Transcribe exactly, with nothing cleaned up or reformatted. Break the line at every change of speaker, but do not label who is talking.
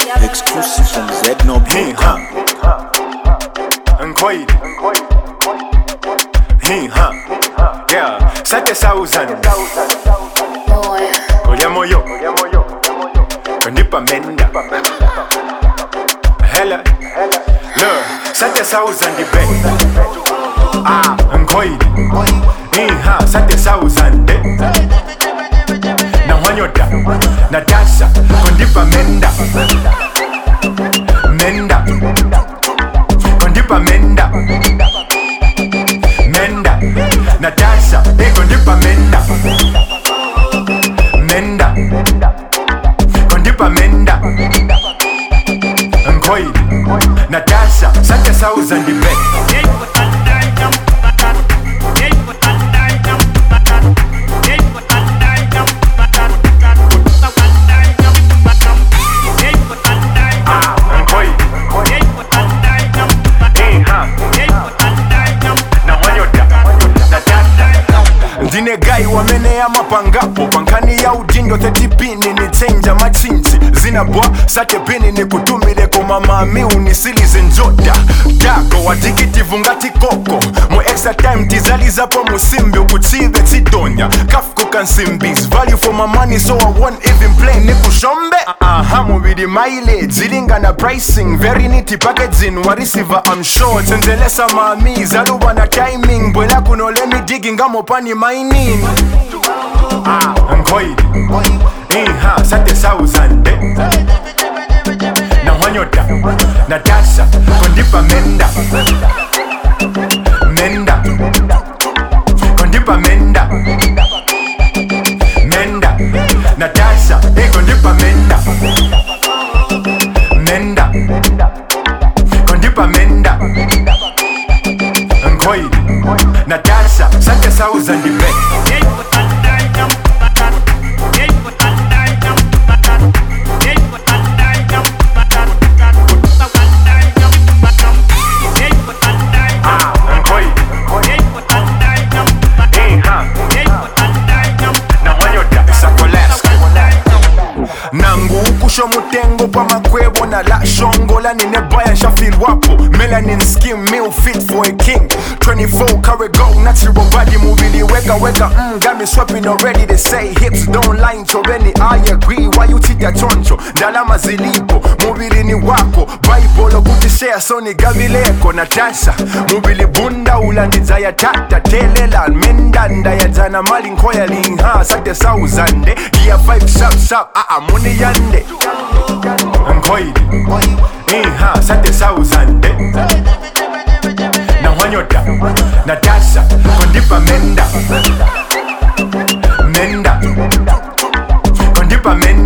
Exclusive from Z No
Hey, huh? Unquaid. Hey, huh? Yeah, sate thousand. Oyamo yo. Kanipa menda. Hella. Look, sate thousand the bed. Ah, unquaid. Hey, huh? Sate thousand. Na wanyota. Natasha. Kanipa menda. Menda. Kondipa menda. Menda. Natasha. Hey, kondipa menda. Menda. Kondipa menda. Nkoidi. Natasha. Sate thousand the bed. Ndine gai wamene ya mapangapo pankani ya udindo thirty pini ni chenja machinchi zinabwa sate pini ni kutumile koma mami unisilize njota dako watikiti vungati koko mo extra time tizaliza po musimbi ukuchive chidonya kafuko kansimbis value for my money so I won't even play niku shombe aha mubidi mileage zilinga na pricing very nitty packaging wa receiver I'm sure tenzelesa mami zaluba na timing bwela kuno let me digging amo pani mining ah nkoidi eh ha sate thousand na wanyota Natasha kondipa menda menda kondipa menda menda Natasha eh kondipa menda menda kondipa menda nkoidi Natasha sate thousand the bed. Nangu ukusho mutengo pa makwebo na la shongola nine baya shafil wapo melanin skin meal fit for a king twenty-four karat gold natural body movie weka weka mm, got me swapping already they say hips don't lie chobeni I agree why you tita choncho ndalama zilipo mubili ni wako bible kutishare so ni gavileko Natasha mubili bunda ulandiza ya tata telela menda ndaya jana mali nkoya linha sate thousand dia five sharp sharp ah ah money yande nkoidi eh ha sate thousand na wanyota Natasha kondipa menda menda kondipa menda